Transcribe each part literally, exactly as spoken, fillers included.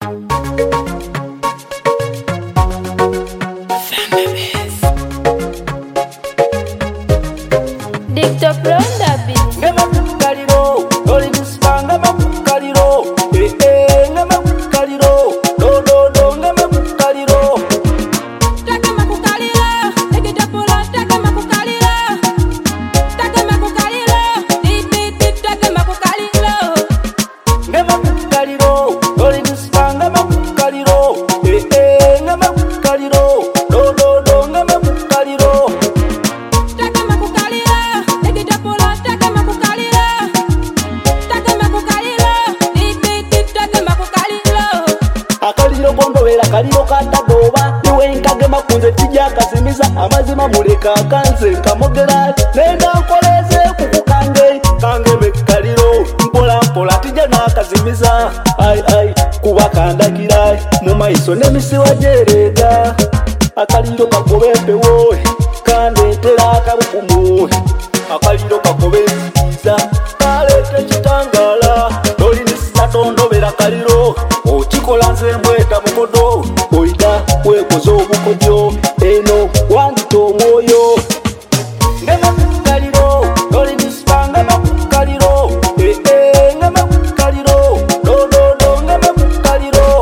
Kaliro katadoba niwenkage makunze tijja kasimiza amazima muleka kanze kamogera nenda nkoleze kukukange kange mekaliro mpola mpola tijja nakazimiza ai ai kuba kandakira mu maiso nemisiwa jerega akaliro kagobepewo kandetera akabukumu akaliro kagobeziza kalete kitangala doli nisatondobera kaliro ochikola nze mbweta mukodo oida wekozo obukodyo eno wandito omwoyo ngema kukaliro doli nisipanga makukaliro eh eh ngema kukaliro do do do ngema kukaliro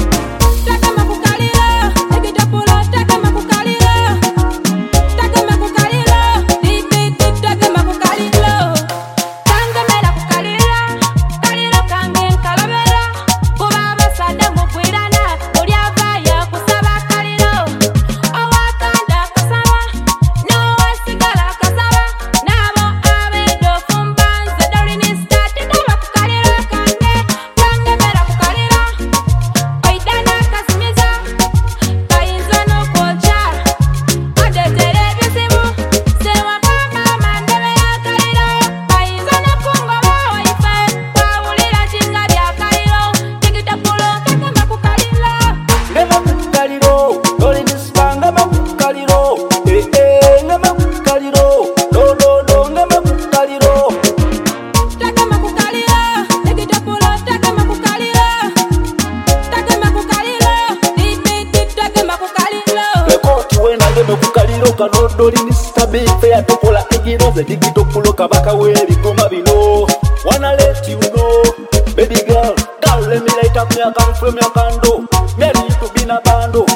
taka makukaliro ekitapulo taka makukaliro taka makukaliro dipiti taka makukaliro kanga mera kukaliro kaliro kange nkalabera kuba basada mugwirana olyavaya kusaba kaliro owakanda kasaba nowasigala kasaba nabo abedo fumbanze dolinistati taba kukaliro kange kange mera kukaliro oidana kasimiza kayinza nokocha adetere ebyesibu sewakamba mandebe yakaliro kayinza nokungoba waife wawulira kinga byakaliro tikitapulo takamba kukaliro ngema kukaliro doli nisipanga makukaliro eh eh ngema kukaliro do do do ngema kukaliro taka makukaliro ekitapulo taka makukaliro taka makukaliro dipiti taka makukaliro lekoti wena ngeme kukaliro kano doli nisitabife yatopola egiroze digitopulo kabaka webigoma bino wanna let you know baby girl girl let me light up me a come from your condo marry you to be na bando